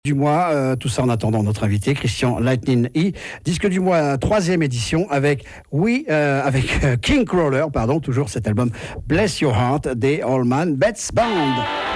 Du mois, tout ça en attendant notre invité Christian Lightning E, disque du mois 3e édition avec King Crawler, toujours cet album Bless Your Heart des Allman Betts Band.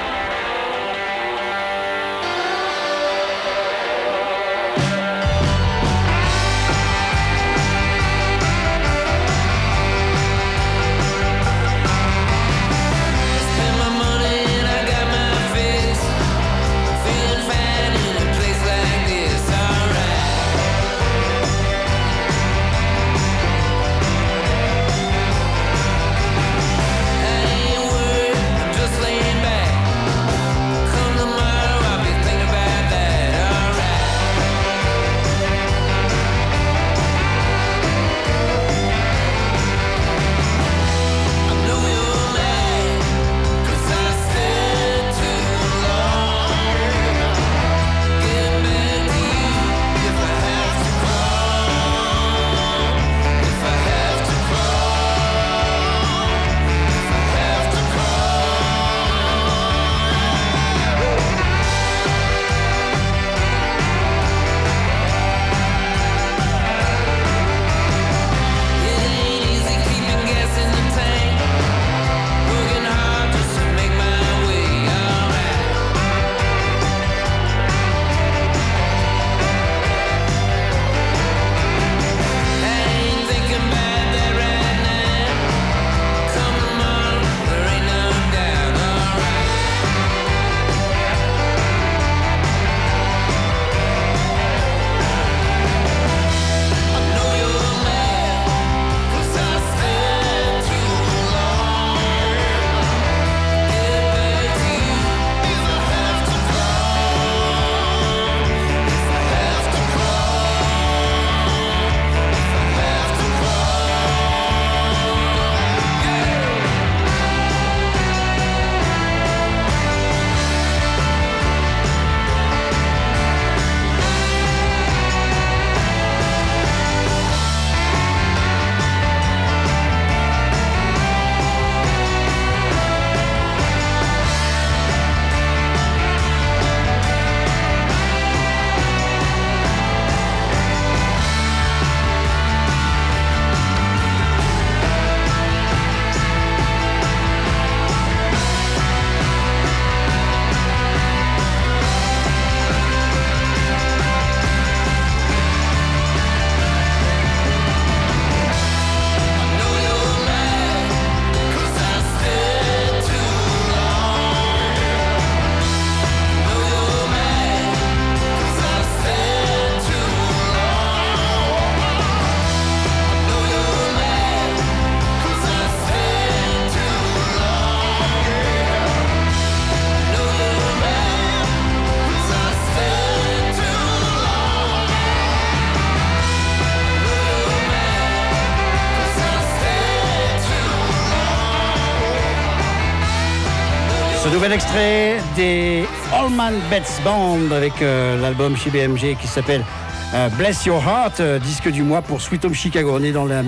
Nouvel extrait des Allman Betts Band avec l'album chez BMG qui s'appelle Bless Your Heart, disque du mois pour Sweet Home Chicago. On est dans la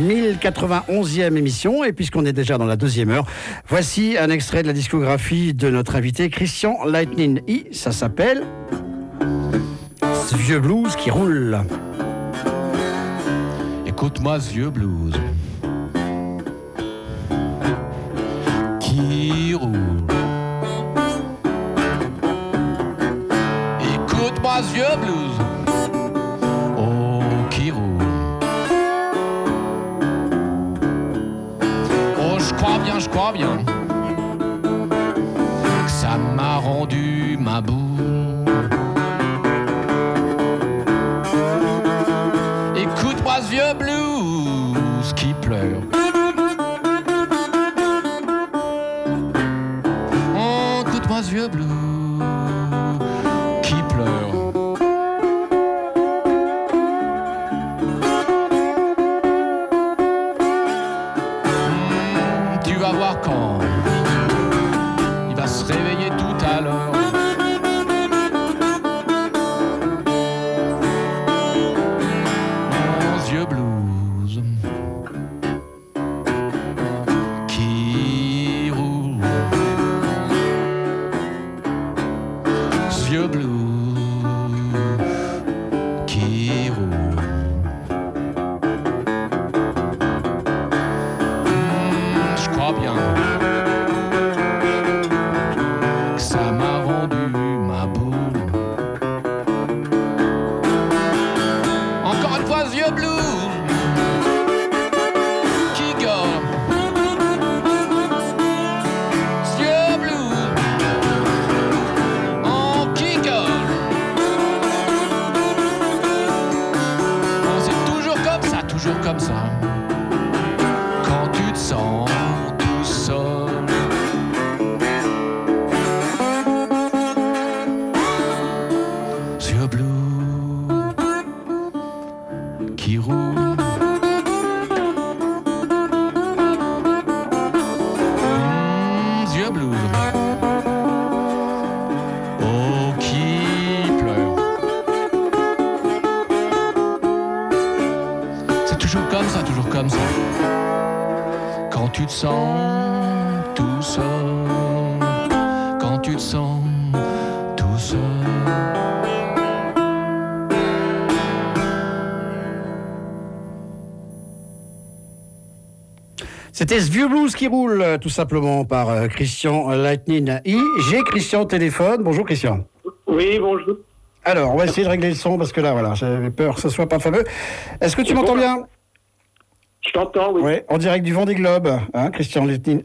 1091e émission et puisqu'on est déjà dans la deuxième heure, voici un extrait de la discographie de notre invité Christian Lightning E. Ça s'appelle Ce vieux blues qui roule. Écoute-moi ce vieux blues qui roule. Écoute-moi ce vieux blues, oh qui roule. Oh je crois bien que ça m'a rendu ma boule. Écoute-moi ce vieux blues qui pleure. Oh écoute-moi ce vieux blues qui pleure. Tu vas voir quand il va se réveiller tout à l'heure. Mon vieux blues yeux bleus qui roulent. Yeux bleus. Oh, qui pleure. C'est toujours comme ça, toujours comme ça. Quand tu te sens tout seul, quand tu te sens tout seul. C'était ce vieux blues qui roule, tout simplement, par Christian Lightning I. J'ai Christian au téléphone. Bonjour Christian. Oui, bonjour. Alors, on va essayer de régler le son parce que là, voilà, j'avais peur que ce soit pas fameux. Est-ce que tu m'entends bien ? Je t'entends, oui. Oui, en direct du Vendée Globe, hein, Christian Lightning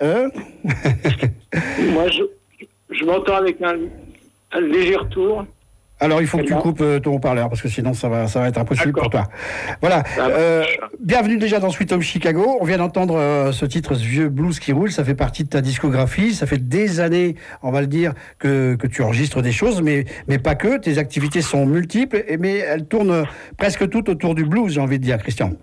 Moi, je m'entends avec un léger retour. Alors, il faut que tu coupes ton haut-parleur, parce que sinon, ça va être impossible pour toi. Voilà. Bienvenue déjà dans Sweet Home Chicago. On vient d'entendre ce titre, ce vieux blues qui roule. Ça fait partie de ta discographie. Ça fait des années, on va le dire, que tu enregistres des choses, mais pas que. Tes activités sont multiples, mais elles tournent presque toutes autour du blues, j'ai envie de dire, Christian.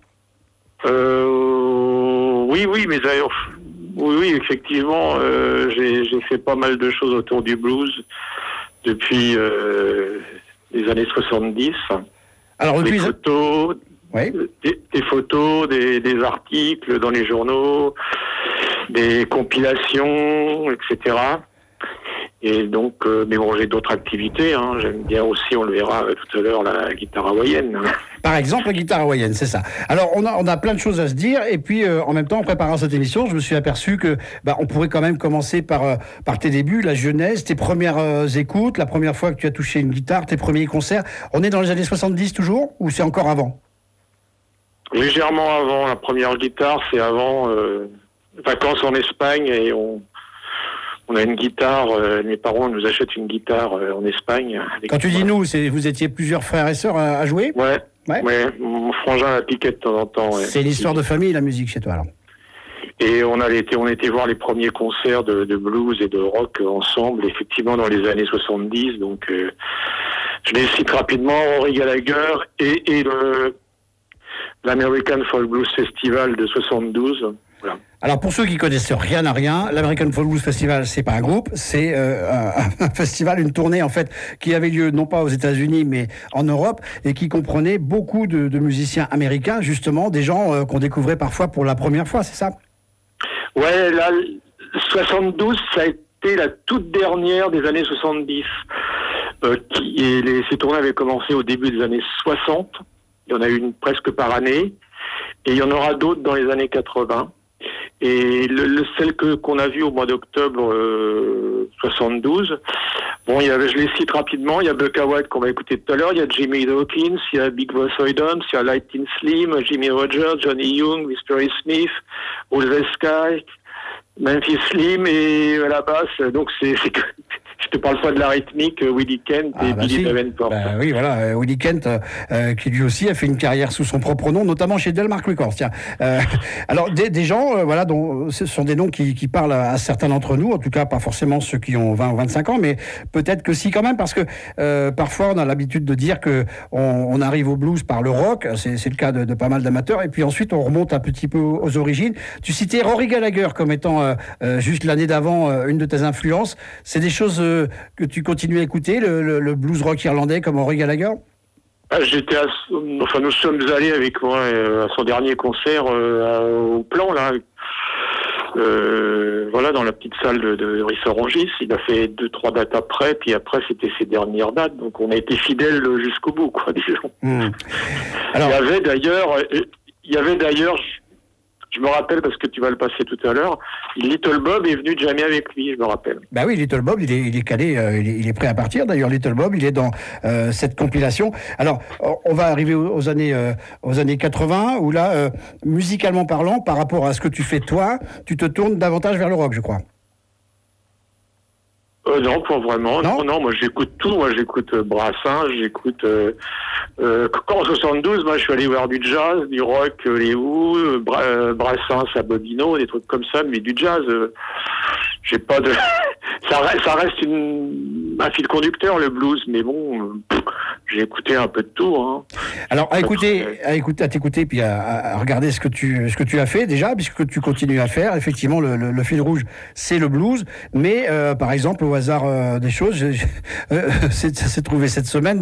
Oui, mais d'ailleurs, oui, effectivement, j'ai fait pas mal de choses autour du blues depuis les années 70. Alors, des photos, oui. des photos, des articles dans les journaux, des compilations, etc. Et donc, mais bon, j'ai d'autres activités. Hein. J'aime bien aussi, on le verra tout à l'heure, la guitare hawaïenne. Par exemple, la guitare hawaïenne, c'est ça. Alors, on a plein de choses à se dire. Et puis, en même temps, en préparant cette émission, je me suis aperçu que on pourrait quand même commencer par tes débuts, la jeunesse, tes premières écoutes, la première fois que tu as touché une guitare, tes premiers concerts. On est dans les années 70 toujours, ou c'est encore avant ? Légèrement avant. La première guitare, c'est avant vacances en Espagne, et on a une guitare, mes parents nous achètent une guitare en Espagne. Quand tu dis nous, vous étiez plusieurs frères et sœurs à jouer ? Ouais, mon frangin la piquait de temps en temps. Ouais. C'est l'histoire de famille, la musique, chez toi, alors. Et on était voir les premiers concerts de blues et de rock ensemble, effectivement, dans les années 70. Donc, je les cite rapidement, Rory Gallagher et l'American Folk Blues Festival de 72. Voilà. Alors, pour ceux qui connaissent rien à rien, l'American Folk Blues Festival, c'est pas un groupe, c'est un festival, une tournée, en fait, qui avait lieu non pas aux États-Unis, mais en Europe, et qui comprenait beaucoup de musiciens américains, justement, des gens qu'on découvrait parfois pour la première fois, c'est ça ? Ouais, là, 72, ça a été la toute dernière des années 70. Ces tournées avaient commencé au début des années 60. Il y en a eu une presque par année. Et il y en aura d'autres dans les années 80. Et celle qu'on a vue au mois d'octobre 72, bon, je les cite rapidement. Il y a Buck Howard qu'on va écouter tout à l'heure. Il y a Jimmy Dawkins, il y a Big Boss Hoydons, il y a Lightning Slim, Jimmy Rogers, Johnny Young, Mystery Smith, All the Sky, Memphis Slim et à la basse. Donc je te parle pas de la rythmique, Willie Kent et Billy Davenport. Oui, voilà, Willie Kent, qui lui aussi a fait une carrière sous son propre nom, notamment chez Delmark Records. Tiens, alors des gens, voilà, dont ce sont des noms qui parlent à certains d'entre nous, en tout cas pas forcément ceux qui ont 20 ou 25 ans, mais peut-être que si quand même, parce que parfois on a l'habitude de dire que on arrive au blues par le rock, c'est le cas de pas mal d'amateurs, et puis ensuite on remonte un petit peu aux origines. Tu citais Rory Gallagher comme étant juste l'année d'avant une de tes influences. C'est des choses que tu continues à écouter, le blues rock irlandais comme Rory Gallagher? Nous sommes allés avec moi à son dernier concert au Plan, là. Voilà, dans la petite salle de Rissorangis. Il a fait 2-3 dates après, puis après c'était ses dernières dates. Donc on a été fidèles jusqu'au bout, quoi, disons. Alors, il y avait d'ailleurs, je me rappelle parce que tu vas le passer tout à l'heure, Little Bob est venu jamais avec lui, je me rappelle. Bah oui, Little Bob, il est calé, il est prêt à partir. D'ailleurs, Little Bob, il est dans cette compilation. Alors, on va arriver aux années 80, où là, musicalement parlant, par rapport à ce que tu fais toi, tu te tournes davantage vers le rock, je crois. Non, pas vraiment. Non, moi j'écoute tout. Moi j'écoute Brassens, j'écoute... en 72, moi je suis allé voir du jazz, du rock, les Who, Brassens à Bobino, des trucs comme ça, mais du jazz, j'ai pas de... ça reste un fil conducteur, le blues, mais bon, j'ai écouté un peu de tout. Hein. Alors, à t'écouter, puis à regarder ce que tu as fait déjà, puisque tu continues à faire. Effectivement, le fil rouge, c'est le blues. Mais, par exemple, au hasard des choses, ça s'est trouvé cette semaine.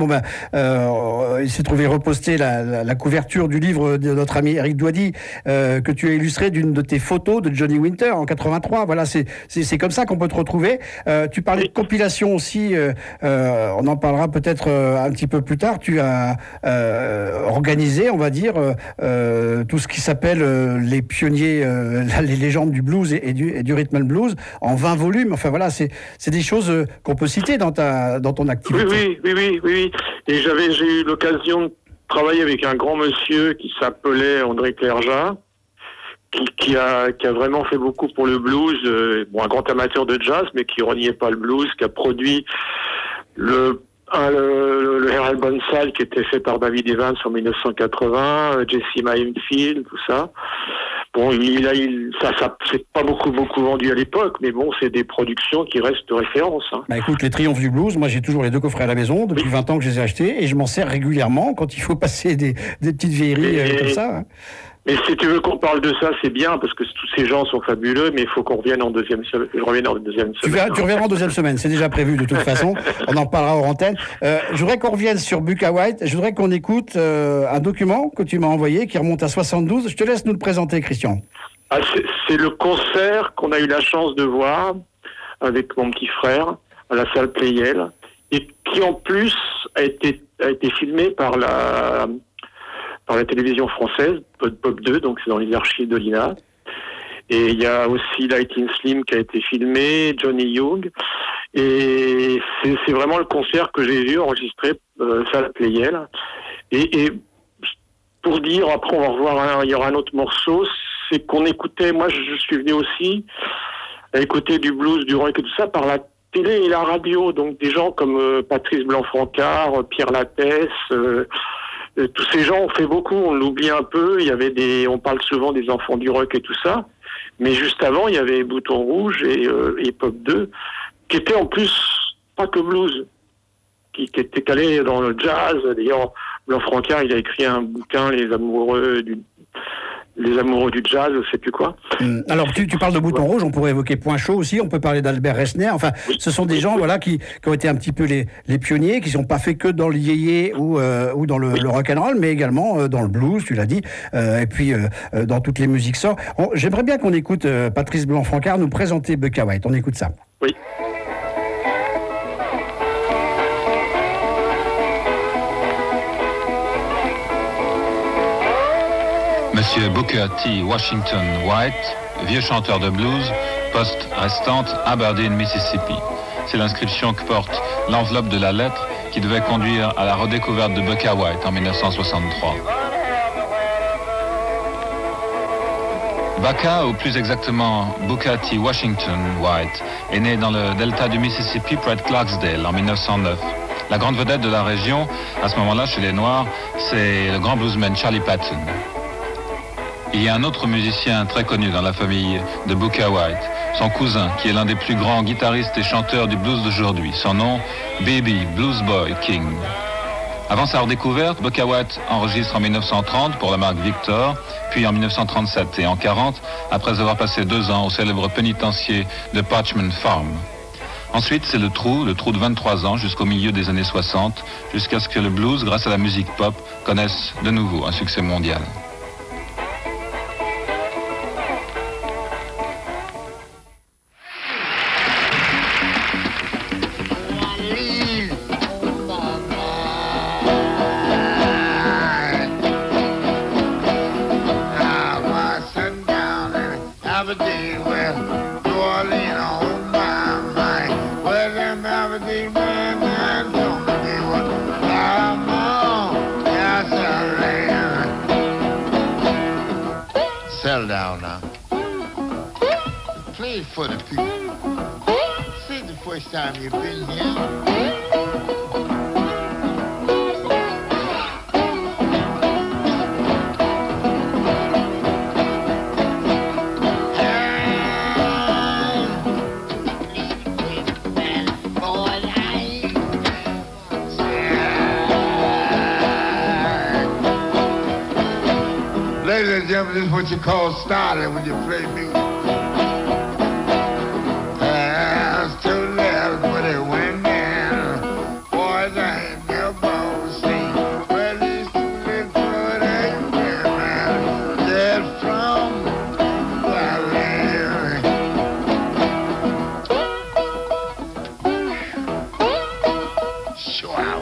Il s'est trouvé reposté la couverture du livre de notre ami Eric Douady, que tu as illustré d'une de tes photos de Johnny Winter en 83. Voilà, c'est comme ça qu'on peut te retrouver. Tu parlais de compilation aussi. On en parlera peut-être un petit peu plus tard. Tu as organisé, on va dire, tout ce qui s'appelle les pionniers, les légendes du blues et du rhythm and blues en 20 volumes. Enfin voilà, c'est des choses qu'on peut citer dans ton activité. Oui. Et j'ai eu l'occasion de travailler avec un grand monsieur qui s'appelait André Clergeat, qui a vraiment fait beaucoup pour le blues, un grand amateur de jazz, mais qui reniait pas le blues, qui a produit le Herald Bonsall qui était fait par David Evans en 1980, Jesse Mayfield, tout ça. Bon, ça c'est pas beaucoup vendu à l'époque, mais bon, c'est des productions qui restent de référence. Hein. Bah écoute, les Triomphes du blues, moi j'ai toujours les 2 coffrets à la maison depuis 20 ans que je les ai achetés et je m'en sers régulièrement quand il faut passer des petites vieilleries comme ça. Hein. Mais si tu veux qu'on parle de ça, c'est bien, parce que tous ces gens sont fabuleux, mais il faut qu'on revienne en deuxième semaine. Tu reviendras en deuxième semaine, c'est déjà prévu de toute façon. On en parlera hors antenne. Je voudrais qu'on revienne sur Bukka White. Je voudrais qu'on écoute un document que tu m'as envoyé qui remonte à 72. Je te laisse nous le présenter, Christian. C'est le concert qu'on a eu la chance de voir avec mon petit frère à la salle Pleyel, et qui en plus a été filmé par la télévision française, Pop 2, donc c'est dans les archives de l'INA. Et il y a aussi Lightning Slim qui a été filmé, Johnny Young. Et c'est vraiment le concert que j'ai vu enregistré salle Pleyel. Et pour dire, après on va revoir, il y aura un autre morceau, c'est qu'on écoutait, moi je suis venu aussi à écouter du blues, du rock et tout ça par la télé et la radio. Donc des gens comme Patrice Blanc-Francard, Pierre Lattès, tous ces gens ont fait beaucoup, on l'oublie un peu. On parle souvent des enfants du rock et tout ça, mais juste avant, il y avait Bouton Rouge et Pop 2, qui étaient en plus pas que blues, qui étaient calés dans le jazz. D'ailleurs, Blanc-Francard, il a écrit un bouquin, Les amoureux du jazz, je sais plus quoi. Alors, tu parles de Bouton Rouge, on pourrait évoquer Point Chaud aussi, on peut parler d'Albert Resner. Enfin, ce sont des gens qui ont été un petit peu les pionniers, qui ne sont pas fait que dans le yéyé ou dans le rock'n'roll, mais également dans le blues, tu l'as dit, et puis dans toutes les musiques sort. J'aimerais bien qu'on écoute Patrice Blanc-Francard nous présenter Bukka White. On écoute ça. Oui. Monsieur Booker T. Washington White, vieux chanteur de blues, poste restante Aberdeen, Mississippi. C'est l'inscription que porte l'enveloppe de la lettre qui devait conduire à la redécouverte de Bukka White en 1963. Bukka, ou plus exactement Booker T. Washington White, est né dans le delta du Mississippi près de Clarksdale en 1909. La grande vedette de la région, à ce moment-là, chez les Noirs, c'est le grand bluesman Charlie Patton. Il y a un autre musicien très connu dans la famille de Bukka White, son cousin, qui est l'un des plus grands guitaristes et chanteurs du blues d'aujourd'hui. Son nom, B.B. Blues Boy King. Avant sa redécouverte, Bukka White enregistre en 1930 pour la marque Victor, puis en 1937 et en 1940, après avoir passé 2 ans au célèbre pénitencier de Parchman Farm. Ensuite, c'est le trou de 23 ans jusqu'au milieu des années 60, jusqu'à ce que le blues, grâce à la musique pop, connaisse de nouveau un succès mondial. Settle down now. Play for the people. This is the first time you've been here. ladies and gentlemen, this is what you call starting when you play music. Hands to left, but it went down. Boys, I ain't never seen. Well, it's too late for that man. Dead from Valley. Sure.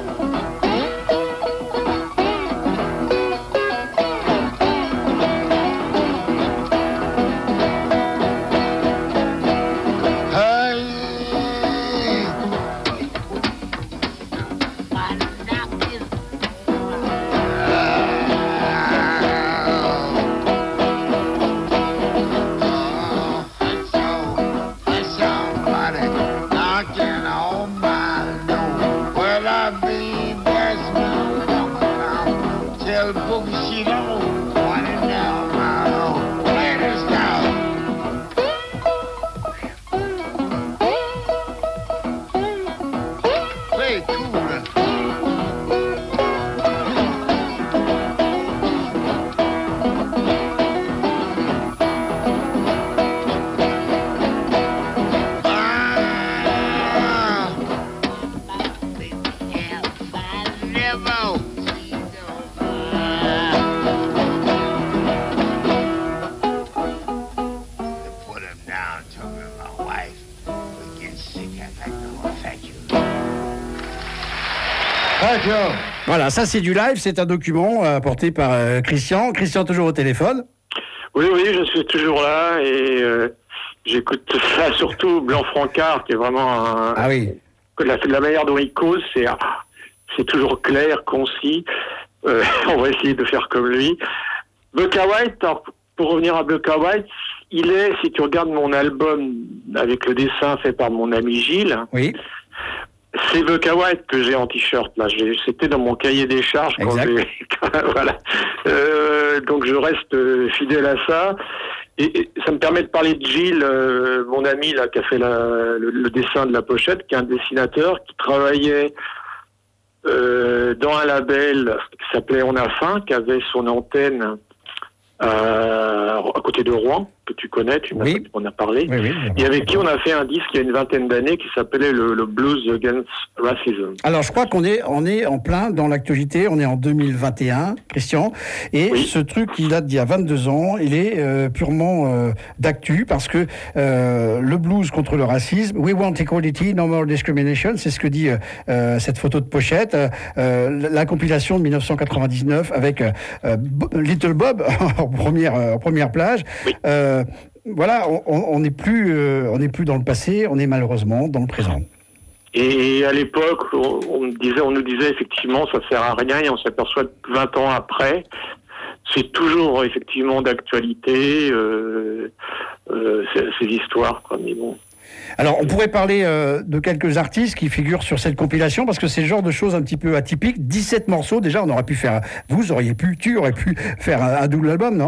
Voilà, ça c'est du live, c'est un document apporté par Christian. Christian, toujours au téléphone. Oui, je suis toujours là et j'écoute ça, surtout Blanc-Francard, qui est vraiment un... Ah oui. La manière dont il cause, c'est toujours clair, concis. On va essayer de faire comme lui. Bukka White, alors, pour revenir à Bukka White, il est, si tu regardes mon album avec le dessin fait par mon ami Gilles, oui. C'est Bukka White que j'ai en t-shirt. Là, c'était dans mon cahier des charges. Voilà. Donc je reste fidèle à ça. Et ça me permet de parler de Gilles, mon ami là, qui a fait le dessin de la pochette, qui est un dessinateur qui travaillait dans un label qui s'appelait On a faim, qui avait son antenne à côté de Rouen, que tu connais, on a parlé, oui, et avec qui on a fait un disque il y a une vingtaine d'années qui s'appelait le Blues Against Racism. Alors je crois qu'on est en plein dans l'actualité, on est en 2021, Christian, et oui. Ce truc qui date d'il y a 22 ans, il est purement d'actu, parce que le blues contre le racisme, We want equality, no more discrimination, c'est ce que dit cette photo de pochette, la compilation de 1999 avec Little Bob en première plage. Oui. Voilà, on n'est plus dans le passé, on est malheureusement dans le présent. Et à l'époque, on nous disait effectivement, ça sert à rien, et on s'aperçoit que 20 ans après, c'est toujours effectivement d'actualité, ces histoires, quoi, mais bon. Alors, on pourrait parler de quelques artistes qui figurent sur cette compilation, parce que c'est le genre de choses un petit peu atypiques. 17 morceaux, déjà, on aurait pu faire... tu aurais pu faire un double album, non ?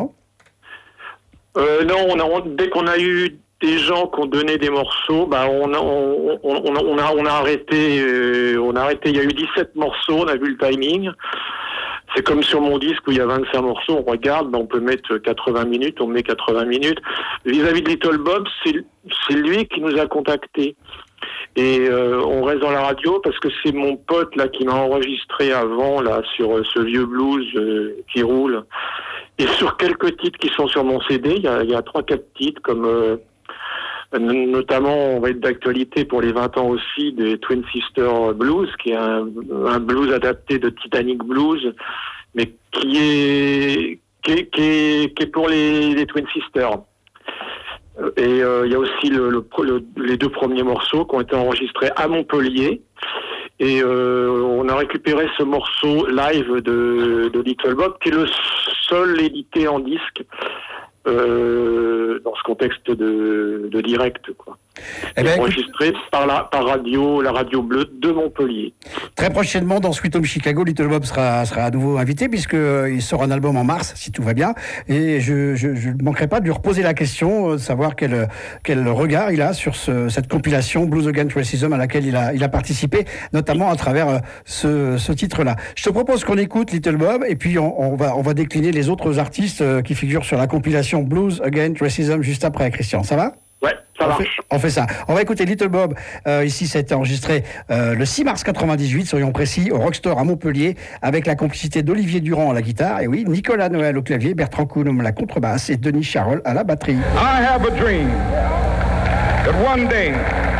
Non, dès qu'on a eu des gens qui ont donné des morceaux, on a arrêté. Il y a eu 17 morceaux, on a vu le timing. C'est comme sur mon disque où il y a 25 morceaux, on regarde, on peut mettre 80 minutes, on met 80 minutes. Vis-à-vis de Little Bob, c'est lui qui nous a contactés. Et on reste dans la radio parce que c'est mon pote là qui m'a enregistré avant là sur ce vieux blues qui roule. Et sur quelques titres qui sont sur mon CD, il y a 3-4 titres comme notamment, on va être d'actualité pour les 20 ans aussi, des Twin Sisters Blues, qui est un blues adapté de Titanic Blues, mais qui est pour les Twin Sisters. Et il y a aussi les 2 premiers morceaux qui ont été enregistrés à Montpellier. Et on a récupéré ce morceau live de Little Bob, qui est le seul édité en disque dans ce contexte de direct, quoi. Eh ben, écoute, enregistré par la radio bleue de Montpellier. très prochainement, dans Sweet Home Chicago, Little Bob sera à nouveau invité, puisqu'il sort un album en mars, si tout va bien. Et je ne manquerai pas de lui reposer la question, de savoir quel regard il a sur cette compilation Blues Against Racism à laquelle il a participé, notamment à travers ce titre-là. Je te propose qu'on écoute Little Bob, et puis on va décliner les autres artistes qui figurent sur la compilation Blues Against Racism juste après, Christian. Ça va ? Ouais, ça marche. On fait ça. On va écouter Little Bob. Ici, ça a été enregistré le 6 mars 98, soyons précis, au Rockstore à Montpellier, avec la complicité d'Olivier Durand à la guitare, et oui, Nicolas Noël au clavier, Bertrand Coulomb à la contrebasse et Denis Charol à la batterie. I have a dream that one day,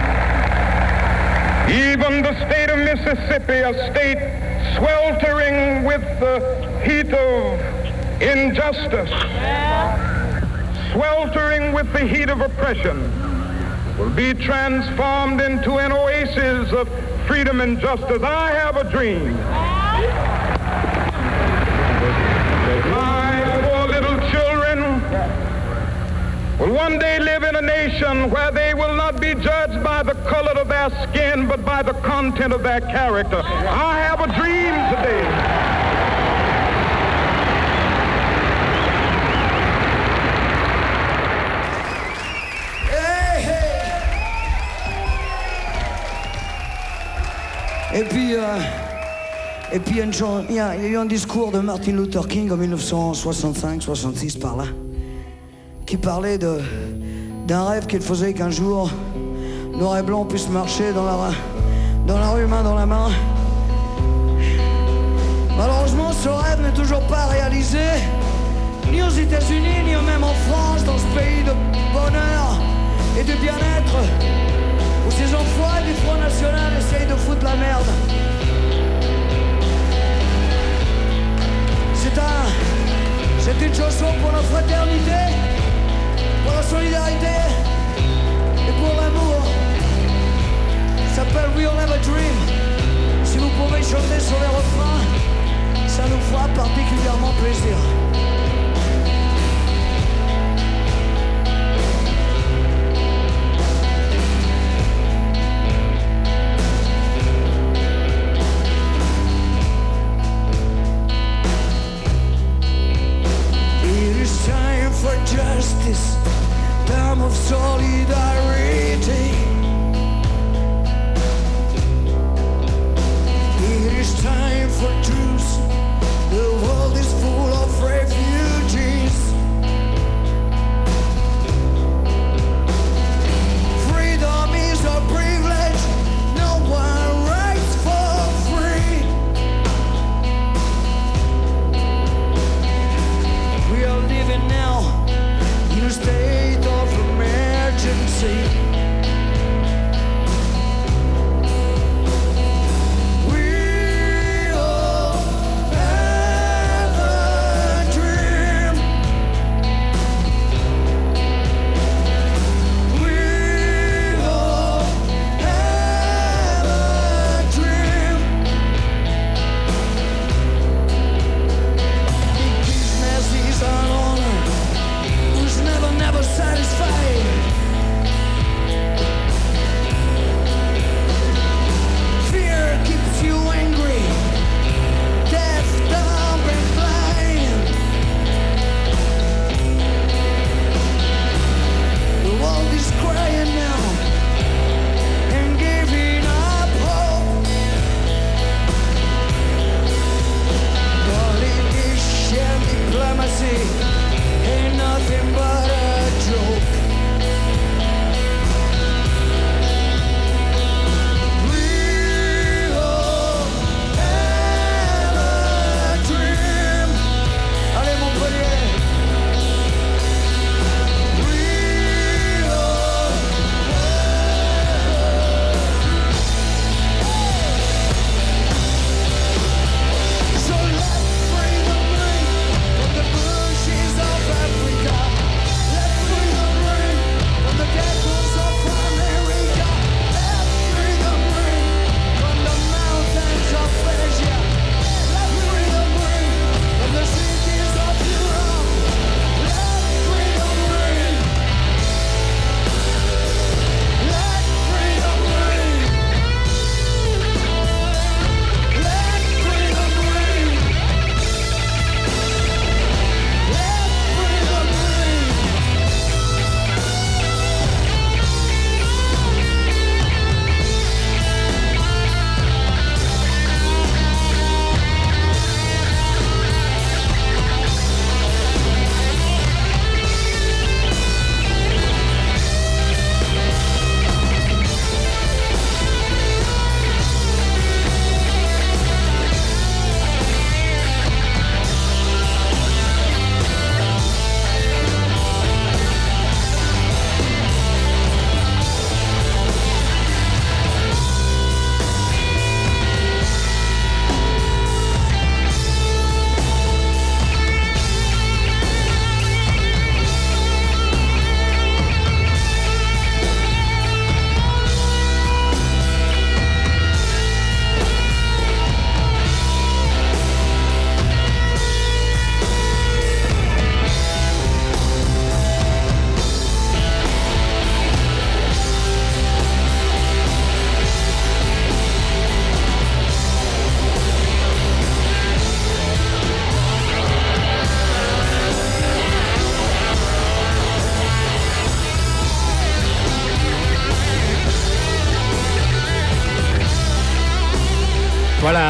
even the state of Mississippi, a state sweltering with the heat of injustice, sweltering with the heat of oppression, will be transformed into an oasis of freedom and justice. I have a dream. My poor little children will one day live in a nation where they will not be judged by the color of their skin, but by the content of their character. I have a dream today. Et puis, il y a eu un discours de Martin Luther King en 1965-66 par là, qui parlait d'un rêve qu'il faisait qu'un jour, noir et blanc puissent marcher dans la rue main dans la main. Malheureusement, ce rêve n'est toujours pas réalisé, ni aux États-Unis, ni même en France, dans ce pays de bonheur et de bien-être, où ces enfoirés du Front National essayent de foutre la merde. C'est une chanson pour la fraternité, pour la solidarité et pour l'amour. Ça s'appelle We All Have a Dream. Si vous pouvez chanter sur les refrains, ça nous fera particulièrement plaisir. For justice, time of solidarity. It is time for truce. The world is full of refugees. Freedom is a privilege. No one writes for free. We are living now in a state of emergency.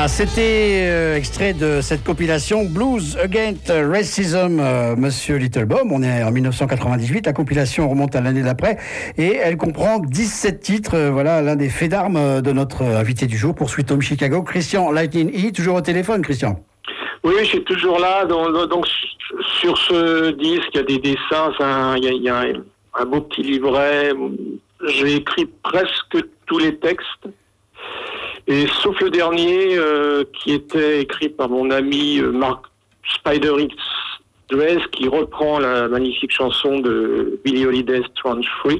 Voilà, c'était extrait de cette compilation Blues Against Racism, Monsieur Littlebum. On est en 1998, la compilation remonte à l'année d'après et elle comprend 17 titres. Voilà, l'un des faits d'armes de notre invité du jour pour Sweet Home Chicago, Christian Lightning E. Toujours au téléphone, Christian. Oui, je suis toujours là. Donc sur ce disque, il y a des dessins, il y a un beau petit livret. J'ai écrit presque tous les textes. Et sauf le dernier, qui était écrit par mon ami Mark Spider X Dress, qui reprend la magnifique chanson de Billie Holiday, Strange Fruit,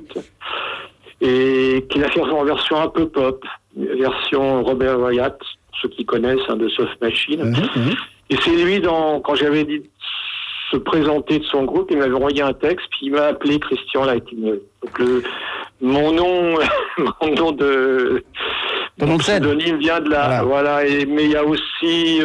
et qu'il a fait en version un peu pop, version Robert Wyatt, ceux qui connaissent, de Soft Machine. Et c'est lui, quand j'avais dit se présenter de son groupe, il m'avait envoyé un texte, puis il m'a appelé Christian Lightning. Donc mon nom de pseudonyme vient de là. Voilà. Mais il y a aussi,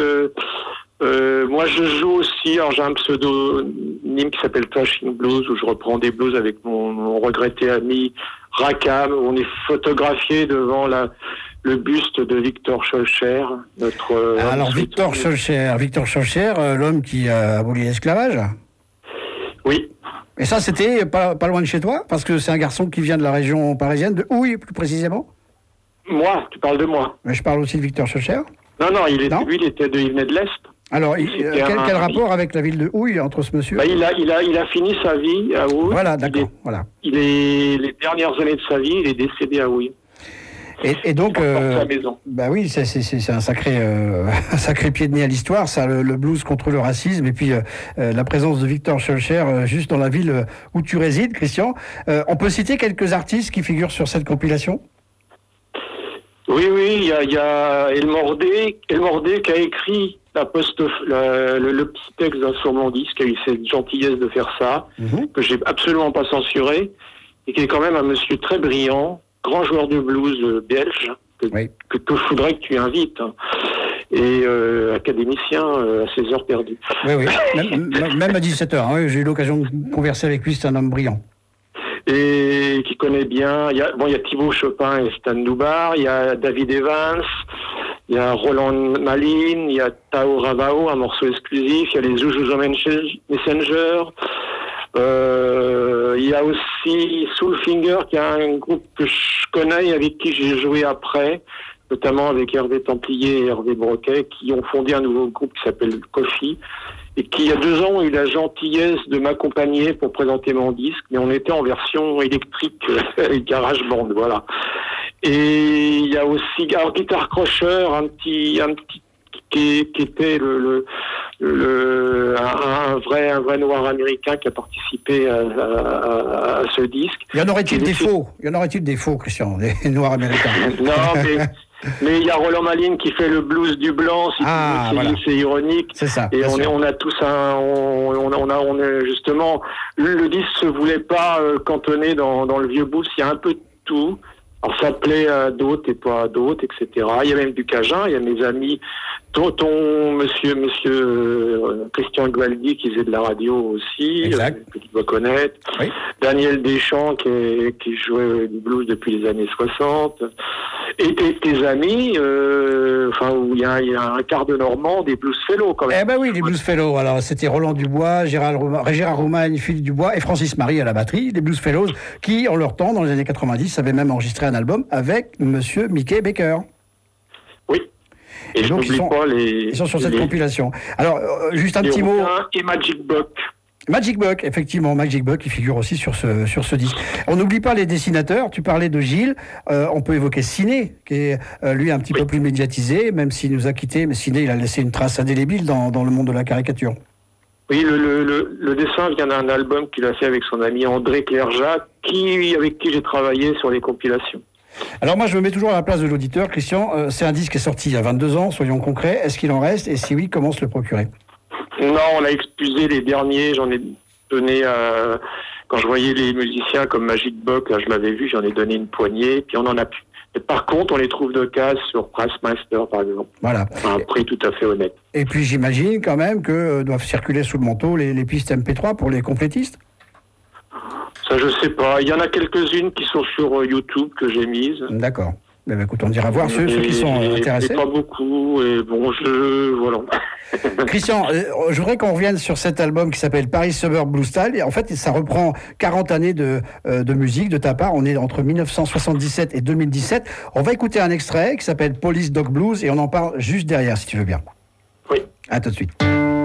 moi je joue aussi, alors j'ai un pseudonyme qui s'appelle Trashing Blues, où je reprends des blues avec mon regretté ami Rakam, où on est photographié devant le buste de Victor Schœlcher, notre... Alors Victor Schœlcher, l'homme qui a aboli l'esclavage. Oui. Et ça, c'était pas loin de chez toi, parce que c'est un garçon qui vient de la région parisienne, de Houille plus précisément. Moi, tu parles de moi. Mais je parle aussi de Victor Schœlcher. Non, lui, il venait de l'Est. Alors, quel rapport avec la ville de Houille entre ce monsieur? Il a fini sa vie à Houille. Voilà, d'accord. Voilà. Les dernières années de sa vie, il est décédé à Houille. Et donc, sa maison. Bah oui, c'est un sacré pied de nez à l'histoire, ça, le blues contre le racisme, et puis la présence de Victor Schœlcher juste dans la ville où tu résides, Christian. On peut citer quelques artistes qui figurent sur cette compilation? Oui, il y a El Mordé qui a écrit le petit texte sur mon disque, qui a eu cette gentillesse de faire ça, que j'ai absolument pas censuré, et qui est quand même un monsieur très brillant, grand joueur de blues belge, que je voudrais que tu invites, et académicien à ses heures perdues. Oui, même à 17h, j'ai eu l'occasion de converser avec lui, c'est un homme brillant. Et qui connaît bien, il y a Thibaut Chopin et Stan Doubar, il y a David Evans, il y a Roland Malin, il y a Tao Ravao, un morceau exclusif, il y a les Zuzuzo Messenger, il y a aussi Soulfinger, qui est un groupe que je connais et avec qui j'ai joué après, notamment avec Hervé Templier et Hervé Broquet, qui ont fondé un nouveau groupe qui s'appelle Coffee, et qui, il y a 2 ans, a eu la gentillesse de m'accompagner pour présenter mon disque, mais on était en version électrique, garage band, voilà. Et il y a aussi Guitar Crusher, un petit qui était un vrai noir américain qui a participé à ce disque. Y en aurait-il des faux, Christian, des noirs américains? Non, mais il y a Roland Malin qui fait le blues du blanc, c'est ironique. C'est ça. Et on a tous on est justement, le disque se voulait pas cantonner dans le vieux blues, il y a un peu de tout. Alors ça plaît à d'autres et pas à d'autres, etc. Il y a même du Cajun, il y a mes amis, monsieur Christian Gualdi qui faisait de la radio aussi, que tu dois connaître. Oui. Daniel Deschamps qui jouait du blues depuis les années 60. Et tes amis, où il y a un quart de Normand, des blues fellows quand même. Eh ben oui, les blues fellows. Alors c'était Roland Dubois, Gérard Roumagne, Philippe Dubois et Francis Marie à la batterie, les blues fellows qui, en leur temps, dans les années 90, avaient même enregistré un album avec monsieur Mickey Baker. Oui. Et donc ils sont sur cette compilation. Alors juste un petit mot. Et Magic Buck. Magic Buck, effectivement, Magic Buck, qui figure aussi sur ce disque. On n'oublie pas les dessinateurs. Tu parlais de Gilles. On peut évoquer Ciné, qui est lui un petit peu plus médiatisé, même s'il nous a quittés. Mais Ciné, il a laissé une trace indélébile dans le monde de la caricature. Oui, le dessin vient d'un album qu'il a fait avec son ami André Clerjat, avec qui j'ai travaillé sur les compilations. Alors moi, je me mets toujours à la place de l'auditeur. Christian, c'est un disque qui est sorti il y a 22 ans, soyons concrets. Est-ce qu'il en reste? Et si oui, comment se le procurer? Non, on a expulsé les derniers. J'en ai donné quand je voyais les musiciens comme Magic Buck, là je l'avais vu, j'en ai donné une poignée, puis on en a plus. Et par contre, on les trouve de case sur Pressmaster, par exemple. Voilà. À un prix tout à fait honnête. Et puis j'imagine quand même que doivent circuler sous le manteau les pistes MP3 pour les complétistes. Ça, je sais pas. Il y en a quelques-unes qui sont sur YouTube que j'ai mises. D'accord. Ben, écoute, on dira voir ceux qui sont intéressés. Pas beaucoup, et bon, voilà. Christian, je voudrais qu'on revienne sur cet album qui s'appelle Paris Suburb Blues Style. Et en fait, ça reprend 40 années de musique de ta part. On est entre 1977 et 2017. On va écouter un extrait qui s'appelle Police Dog Blues et on en parle juste derrière, si tu veux bien. Oui. À tout de suite.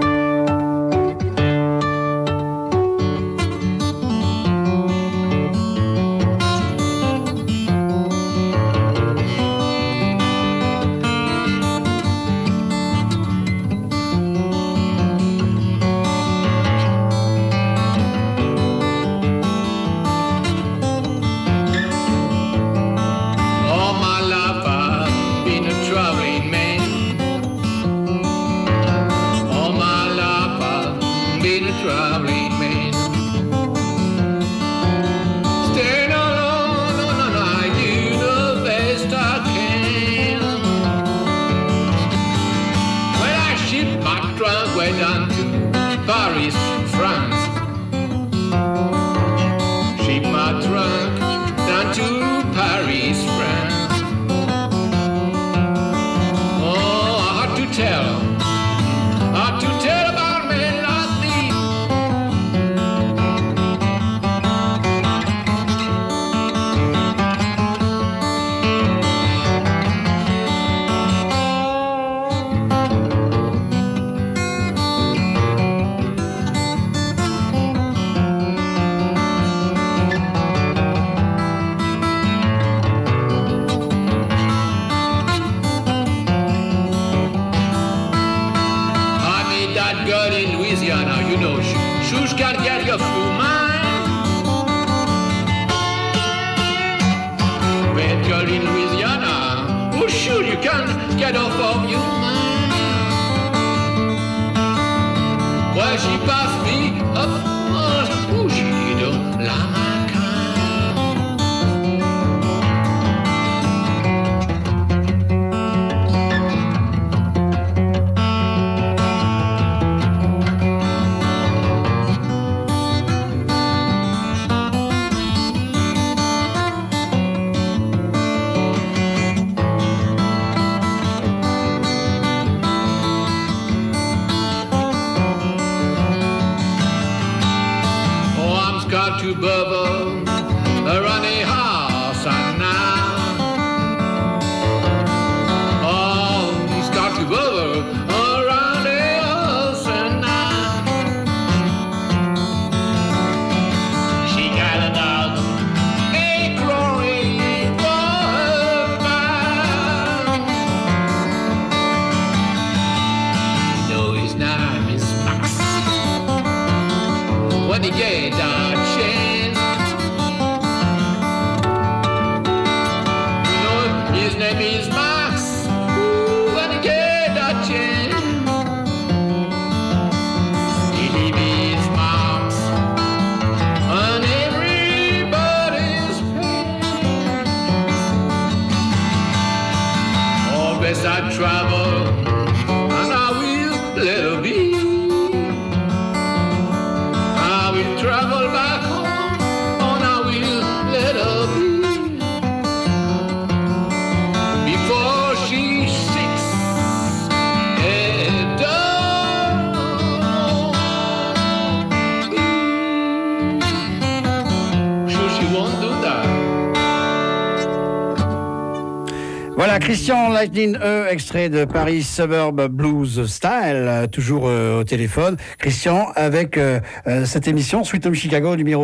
Christian Lightning extrait de Paris Suburb Blues Style, toujours au téléphone. Christian, avec cette émission Sweet Home Chicago numéro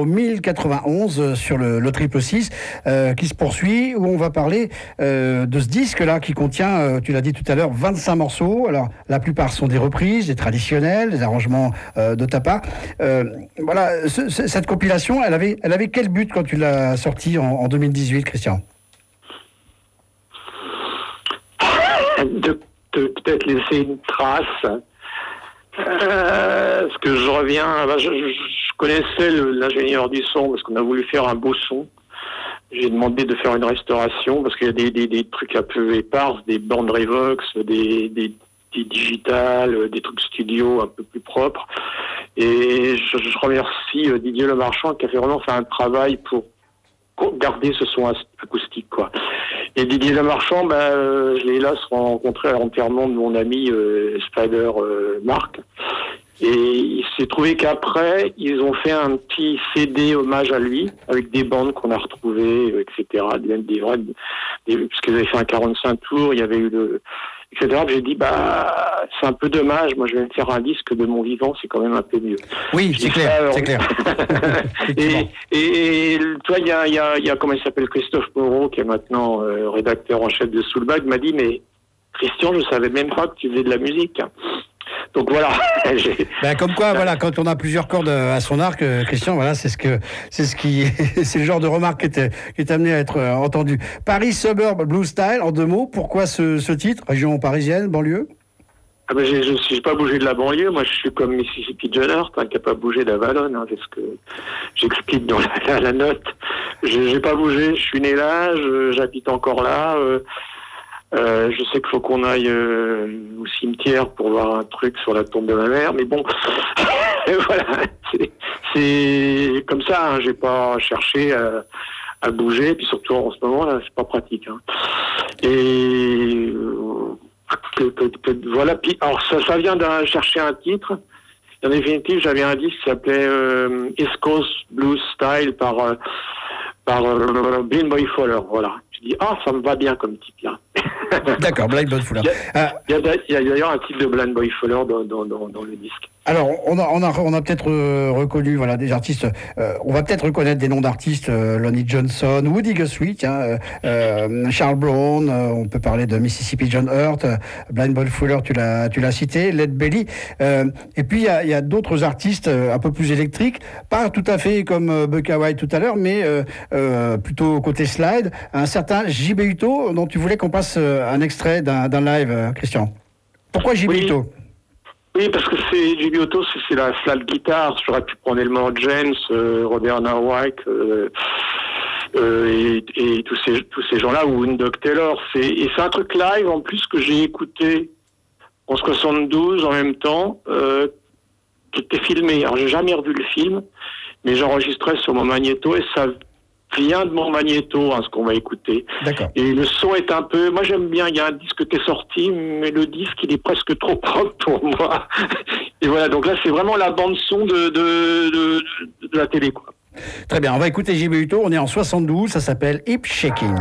1091 sur le 666 qui se poursuit, où on va parler de ce disque-là qui contient, tu l'as dit tout à l'heure, 25 morceaux. Alors, la plupart sont des reprises, des traditionnels, des arrangements de ta part. Voilà, cette compilation, elle avait quel but quand tu l'as sortie en 2018, Christian ? De peut-être laisser une trace. Parce que je reviens, je connaissais l'ingénieur du son parce qu'on a voulu faire un beau son. J'ai demandé de faire une restauration parce qu'il y a des trucs un peu épars, des bandes Revox, des digitales, des trucs studio un peu plus propres. Et je remercie Didier Lemarchand qui a vraiment fait un travail pour garder ce son acoustique, quoi. Et Didier Lamarchand, je l'ai hélas rencontré à l'enterrement de mon ami Spider Marc. Et il s'est trouvé qu'après, ils ont fait un petit CD hommage à lui, avec des bandes qu'on a retrouvées, etc. Même parce qu'ils avaient fait un 45 tours, il y avait eu etc. J'ai dit, c'est un peu dommage, moi je vais me faire un disque de mon vivant, c'est quand même un peu mieux. Oui, c'est clair, c'est clair. et toi, il y a comment il s'appelle, Christophe Moreau, qui est maintenant rédacteur en chef de Soulbag, m'a dit, mais Christian, je savais même pas que tu faisais de la musique. Donc voilà. Comme quoi, voilà, quand on a plusieurs cordes à son arc, Christian, voilà, c'est le genre de remarque qui est amené à être entendu. Paris Suburb Blue Style, en 2 mots, pourquoi ce titre? Région parisienne, banlieue? Je n'ai pas bougé de la banlieue. Moi, je suis comme Mississippi John Hurt, qui n'a pas bougé d'Avalon. C'est ce que j'explique dans la note. Je n'ai pas bougé. Je suis né là. J'habite encore là. Je sais qu'il faut qu'on aille au cimetière pour voir un truc sur la tombe de ma mère. Mais bon, voilà. C'est comme ça. J'ai pas cherché à bouger. Puis surtout en ce moment là, c'est pas pratique. Et voilà. Puis, alors ça vient de chercher un titre. En définitive, j'avais un disque qui s'appelait East Coast Blues Style par Blind Boy Fowler. Voilà. Je dis ça me va bien comme titre là. D'accord, Blind Boy Fowler. Il y a d'ailleurs un titre de Blind Boy Fowler dans le disque. Alors, on a peut-être reconnu, voilà, des artistes. On va peut-être reconnaître des noms d'artistes, Lonnie Johnson, Woody Guthrie, Charles Brown. On peut parler de Mississippi John Hurt, Blind Boy Fowler, tu l'as cité, Led Belly. Et puis il y a d'autres artistes un peu plus électriques, pas tout à fait comme Bukka White tout à l'heure, mais plutôt côté slide. Un certain J.B. Hutto, dont tu voulais qu'on passe un extrait d'un live, Christian. Pourquoi J.B. Hutto? Oui, parce que J.B. Hutto, c'est la slide guitare. J'aurais pu prendre Elmore James, Robert Nawak et tous ces gens-là, ou Doug Taylor. Et c'est un truc live en plus que j'ai écouté en 72 en même temps, qui était filmé. Alors j'ai jamais revu le film, mais j'enregistrais sur mon magnéto et ça vient de mon magnéto, ce qu'on va écouter. D'accord. Et le son est un peu... Moi, j'aime bien. Il y a un disque qui est sorti, mais le disque, il est presque trop propre pour moi. Et voilà, donc là, c'est vraiment la bande-son de la télé, quoi. Très bien, on va écouter J.B. Hutto. On est en 72, ça s'appelle Hip Shaking.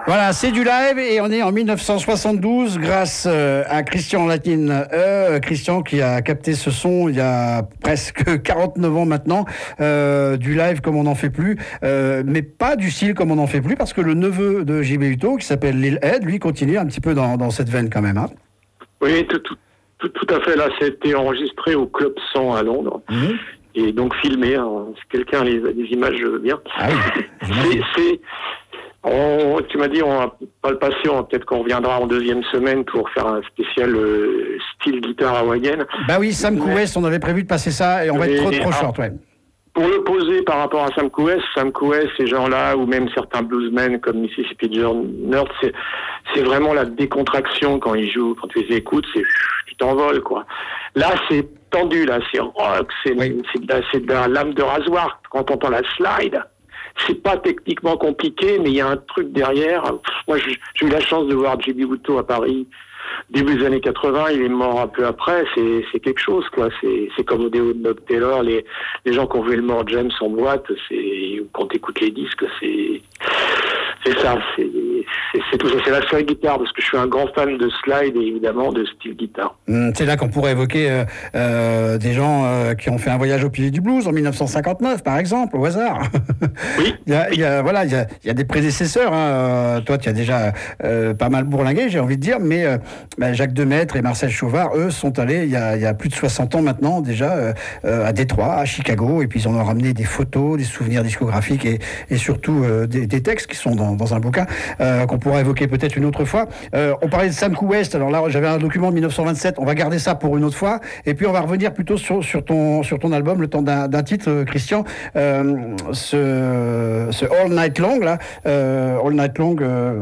Voilà, c'est du live et on est en 1972 grâce à Christian Latin. Christian qui a capté ce son il y a presque 49 ans maintenant. Du live comme on n'en fait plus, mais pas du style comme on n'en fait plus parce que le neveu de J.B. Hutto, qui s'appelle Lil Ed, lui continue un petit peu dans cette veine quand même. Hein. Oui, tout à fait. Là, c'était enregistré au Club 100 à Londres. Et donc filmé. Hein. Si quelqu'un a des images, je veux bien. Ah oui, tu m'as dit, on va pas le passer, peut-être qu'on reviendra en deuxième semaine pour faire un spécial style guitare hawaïenne. Bah oui, Sam Cooke, on avait prévu de passer ça et on va être trop short, ouais. Pour le poser par rapport à Sam Cooke, ces gens-là, ou même certains bluesmen comme Mississippi John Nerd, c'est vraiment la décontraction quand ils jouent, quand tu les écoutes, tu t'envoles, quoi. Là, c'est tendu, là, c'est rock, c'est de la lame de rasoir quand on entend la slide. C'est pas techniquement compliqué, mais il y a un truc derrière. Moi, j'ai eu la chance de voir J.B. Hutto à Paris début des années 80. Il est mort un peu après. C'est quelque chose, quoi. C'est comme Odeon Doc Taylor, les gens qui ont vu le mort James en boîte. Quand t'écoutes les disques, c'est ça. C'est tout ça. C'est la slide guitare parce que je suis un grand fan de slide et évidemment de style guitare. C'est là qu'on pourrait évoquer des gens qui ont fait un voyage au pilier du blues en 1959, par exemple, au hasard. Oui. Il y a des prédécesseurs. Hein. Toi, tu as déjà pas mal bourlingué, j'ai envie de dire, mais Jacques Demaître et Marcel Chauvard, eux, sont allés il y a plus de 60 ans maintenant déjà à Détroit, à Chicago, et puis ils en ont ramené des photos, des souvenirs discographiques et surtout des textes qui sont dans un bouquin qu'on pourra évoquer peut-être une autre fois. On parlait de Sam Cooke. Alors là, j'avais un document de 1927. On va garder ça pour une autre fois. Et puis on va revenir plutôt sur ton album, le temps d'un titre, Christian. Ce All Night Long là, All Night Long,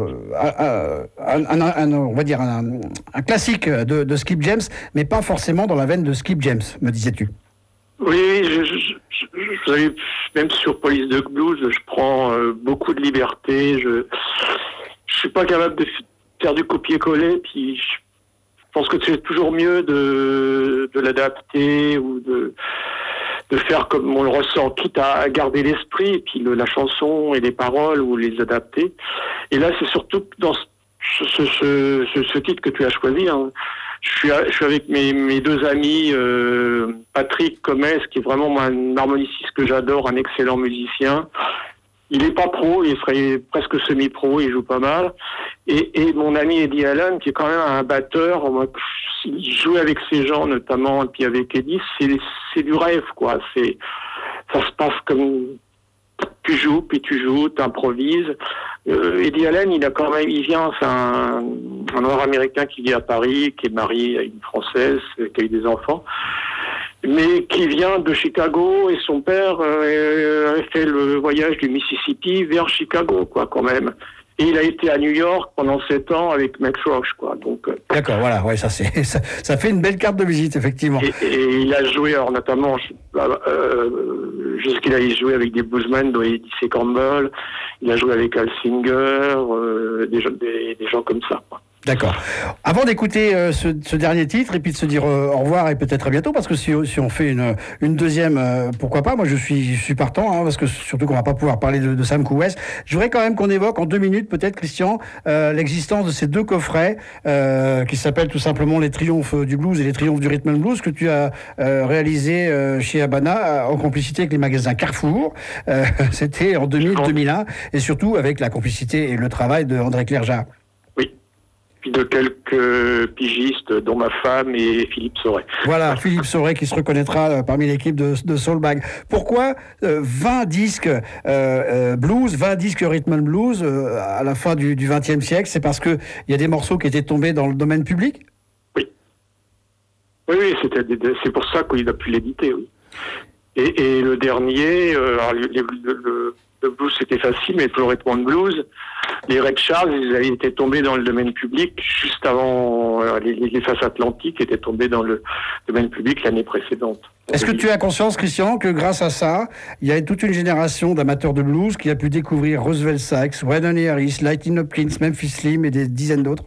on va dire un classique de Skip James, mais pas forcément dans la veine de Skip James, me disais-tu. Oui, vous savez, même sur Police Dog Blues, je prends beaucoup de liberté. Je suis pas capable de faire du copier-coller. Puis je pense que c'est toujours mieux de l'adapter ou de faire comme on le ressent, quitte à garder l'esprit et puis la chanson et les paroles ou les adapter. Et là, c'est surtout dans ce titre que tu as choisi. Hein. Je suis avec mes deux amis, Patrick Comès, qui est vraiment un harmoniciste que j'adore, un excellent musicien. Il est pas pro, il serait presque semi-pro, il joue pas mal. Et mon ami Eddie Allen, qui est quand même un batteur, il joue avec ces gens notamment, et puis avec Eddie, c'est du rêve, quoi. Ça se passe comme tu joues, puis tu joues, t'improvises. Eddie Allen, il vient, c'est un noir américain qui vit à Paris, qui est marié à une Française, qui a eu des enfants, mais qui vient de Chicago, et son père avait fait le voyage du Mississippi vers Chicago, quoi, quand même. Et il a été à New York pendant 7 ans avec Max Roach, quoi. Donc, d'accord, voilà, ouais, ça fait une belle carte de visite, effectivement. Et il a joué, alors notamment, jusqu'il a joué avec des bluesmen, dont Eddie C. Campbell, il a joué avec Al Singer, des gens comme ça, quoi. D'accord. Avant d'écouter ce dernier titre et puis de se dire au revoir et peut-être à bientôt, parce que si on fait une deuxième, pourquoi pas, moi je suis partant, hein, parce que surtout qu'on va pas pouvoir parler de Sam Cooke. Je voudrais quand même qu'on évoque en 2 minutes peut-être, Christian, l'existence de ces 2 coffrets qui s'appellent tout simplement Les Triomphes du Blues et Les Triomphes du Rhythm and Blues, que tu as réalisé chez Habana en complicité avec les magasins Carrefour. C'était en 2000-2001 et surtout avec la complicité et le travail de André Clergeat. Puis de quelques pigistes, dont ma femme et Philippe Sauret. Voilà, Philippe Sauret qui se reconnaîtra parmi l'équipe de Soulbag. Pourquoi 20 disques blues, 20 disques rhythm and blues à la fin du XXe siècle? C'est parce qu'il y a des morceaux qui étaient tombés dans le domaine public? Oui. Oui, c'est pour ça qu'il a pu l'éditer, oui. Et le dernier, le blues c'était facile, mais pour le rhythm and blues, les Red Charles, ils avaient été tombés dans le domaine public juste avant les faces atlantiques étaient tombés dans le domaine public l'année précédente. Est-ce que tu as conscience, Christian, que grâce à ça, il y a toute une génération d'amateurs de blues qui a pu découvrir Roosevelt Sykes, Waylon Harris, Lightning Hopkins, Memphis Slim et des dizaines d'autres?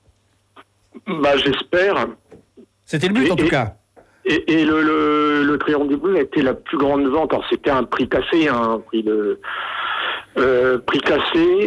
J'espère. C'était le but en tout cas. Et le Triomphe du Blues a été la plus grande vente. Alors c'était un prix cassé, un prix de Prix cassé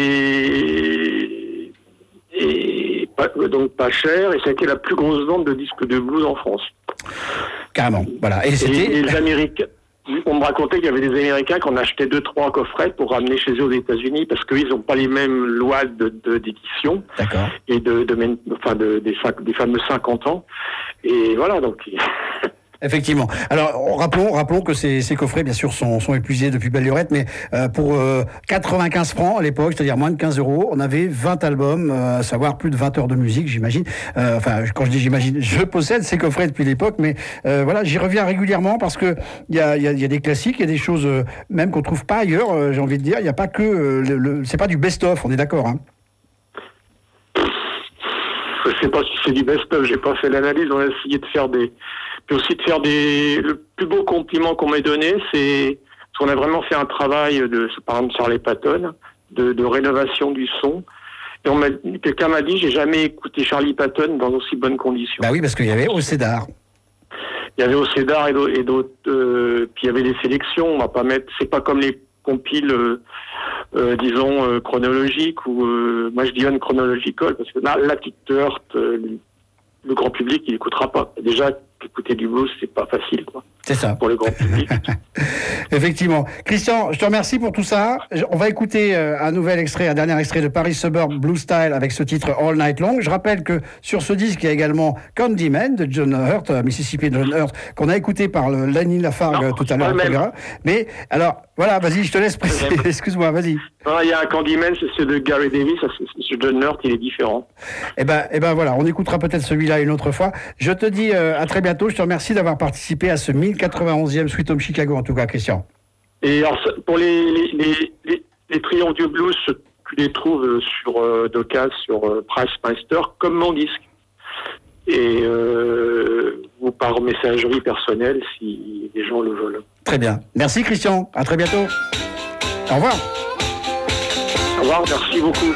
donc pas cher, et ça a été la plus grosse vente de disques de blues en France. Carrément, voilà. Et c'était... Et les Américains, on me racontait qu'il y avait des Américains qui en achetaient 2-3 coffrets pour ramener chez eux aux États-Unis parce qu'ils n'ont pas les mêmes lois d'édition. D'accord. Et des fameux 50 ans. Et voilà, donc... Effectivement. Alors, rappelons que ces coffrets, bien sûr, sont épuisés depuis belle lurette, mais pour 95 francs à l'époque, c'est-à-dire moins de 15 €, on avait 20 albums, à savoir plus de 20 heures de musique, j'imagine. Enfin, quand je dis j'imagine, je possède ces coffrets depuis l'époque, mais voilà, j'y reviens régulièrement parce que il y a des classiques, il y a des choses même qu'on trouve pas ailleurs. J'ai envie de dire, il n'y a pas que c'est pas du best-of, on est d'accord, hein. Je sais pas si c'est du best-of, j'ai pas fait l'analyse, on a essayé de faire le plus beau compliment qu'on m'ait donné, c'est qu'on a vraiment fait un travail par exemple Charlie Patton, de rénovation du son. Et quelqu'un m'a dit, j'ai jamais écouté Charlie Patton dans aussi bonnes conditions. Bah oui, parce qu'il y avait au Cédar. Il y avait au Cédar et d'autres, puis il y avait des sélections, on va pas mettre, c'est pas comme les compiles, disons, chronologiques, ou moi je dis unchronological, parce que là tu te heurtes, le grand public il écoutera pas. Déjà, écouter du blues, c'est pas facile, quoi. C'est ça. Pour le grand public. Effectivement. Christian, je te remercie pour tout ça. On va écouter un dernier extrait de Paris Suburb Blues Style avec ce titre All Night Long. Je rappelle que sur ce disque, il y a également Candyman de John Hurt, Mississippi John Hurt, qu'on a écouté par Lenny Lafargue tout à l'heure. Mais alors, voilà, vas-y, je te laisse préciser. Excuse-moi, vas-y. Non, il y a un Candyman, c'est de Gary Davis, c'est John Hurt, il est différent. Eh ben voilà, on écoutera peut-être celui-là une autre fois. Je te dis à très bientôt. Je te remercie d'avoir participé à ce 1091e Sweet Home Chicago, en tout cas, Christian. Et alors, pour les triomphes du blues, tu les trouves sur d'occasion, sur Price Meister, comme mon disque. Et ou par messagerie personnelle, si les gens le veulent. Très bien. Merci, Christian. À très bientôt. Au revoir. Au revoir, merci beaucoup.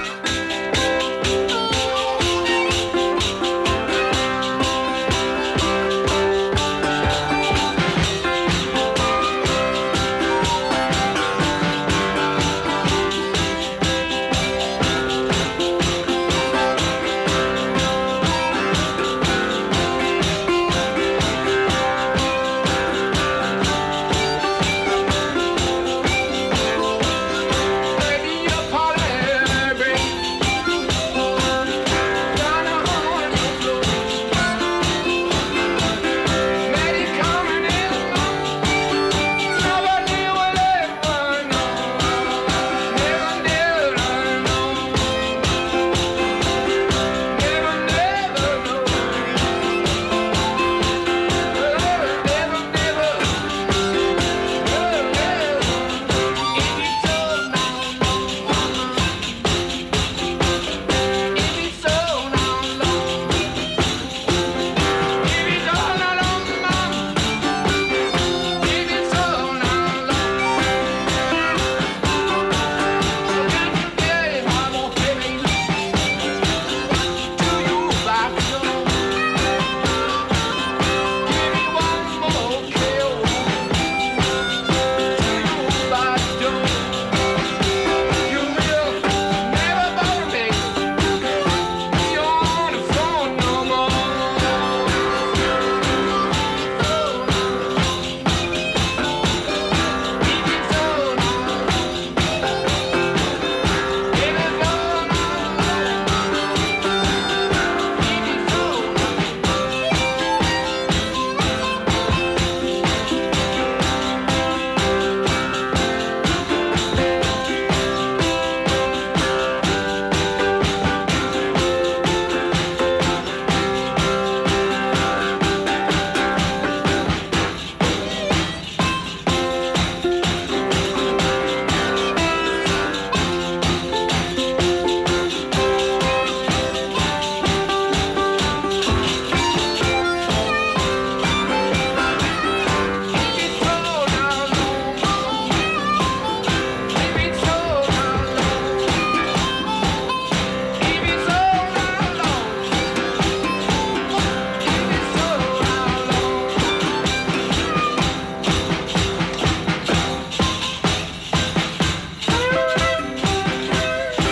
Party,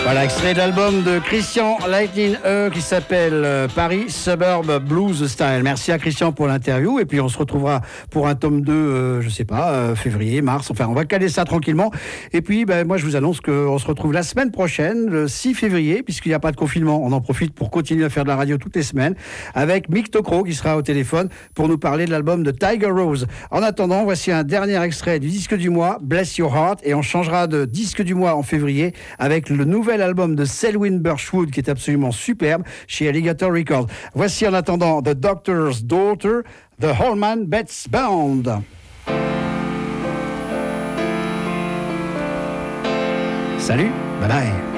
Voilà, extrait de l'album de Christian Lightning E qui s'appelle Paris Suburb Blues Style. Merci à Christian pour l'interview et puis on se retrouvera pour un tome 2, je sais pas, février, mars, enfin on va caler ça tranquillement. Et puis moi je vous annonce qu'on se retrouve la semaine prochaine, le 6 février, puisqu'il n'y a pas de confinement. On en profite pour continuer à faire de la radio toutes les semaines avec Mick Tocro qui sera au téléphone pour nous parler de l'album de Tiger Rose. En attendant, voici un dernier extrait du disque du mois, Bless Your Heart, et on changera de disque du mois en février avec le nouvel album de Selwyn Birchwood qui est absolument superbe chez Alligator Records. Voici en attendant The Doctor's Daughter, The Allman Betts Band. Salut, bye bye.